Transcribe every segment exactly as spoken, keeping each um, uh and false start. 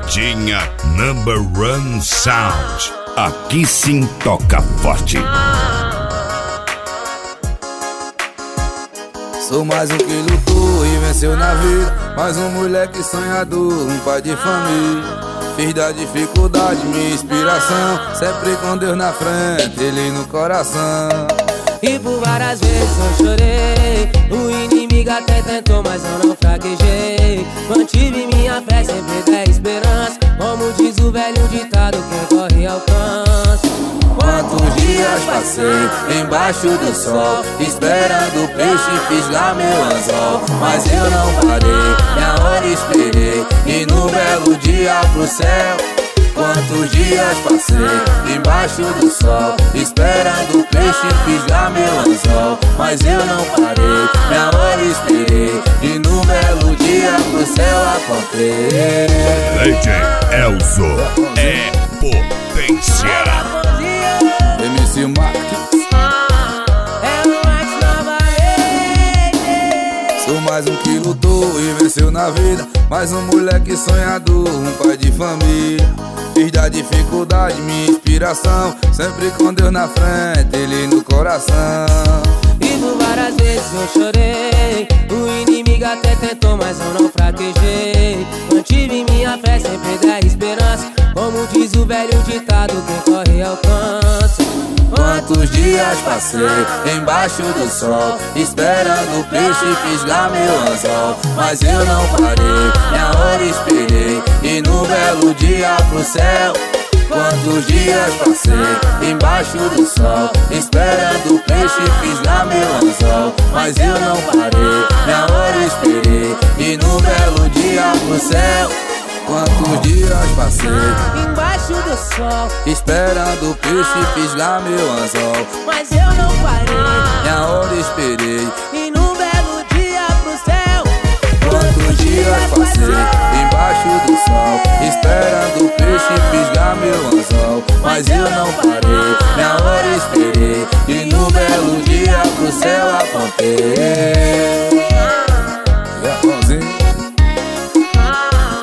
Pegadinha Number One Sound. Aqui sim toca forte. Sou mais um que lutou e venceu na vida, mais um moleque sonhador, um pai de família. Fiz da dificuldade minha inspiração, sempre com Deus na frente, Ele no coração. E por várias vezes eu chorei, o inimigo até tentou, mas eu não fraquejei. Mantive minha fé, sempre da esperança, como diz o velho ditado, quem corre alcança. Quantos dias passei embaixo do sol, esperando o peixe fisgar meu anzol, mas eu não parei, minha hora esperei, e no belo dia pro céu. Quantos dias passei embaixo do sol, esperando o peixe fisgar meu anzol, mas eu não parei, minha hora esperei, e no belo dia pro céu apontei. D J Elzo é potência. M C Marques, É o Max novamente. sou mais um que lutou e venceu na vida, mais um moleque sonhador, um pai de família. Fiz da dificuldade minha inspiração, sempre com Deus na frente, Ele no coração. E por várias vezes eu chorei, o inimigo até tentou, mas eu não fraquejei. Mantive minha fé, sempre da esperança, como diz o velho ditado, quem corre alcança. Quantos dias passei embaixo do sol, esperando o peixe fisgar meu anzol, mas eu não parei, minha hora esperei, e no belo dia pro céu. Quantos dias passei embaixo do sol, esperando o peixe fisgar meu anzol, mas eu não parei, minha hora esperei, e no belo dia pro céu. Quantos dias passei Embaixo do sol, esperando o peixe fisgar meu anzol, mas eu não parei, minha hora esperei, e no belo dia pro céu. quantos dias passei embaixo do sol, esperando o peixe fisgar meu anzol, mas eu não parei, minha hora esperei, e no belo dia pro céu apontei. Japãozinho,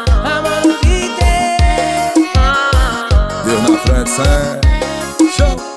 Amor, que tem. Deus na frente, sempre. Show!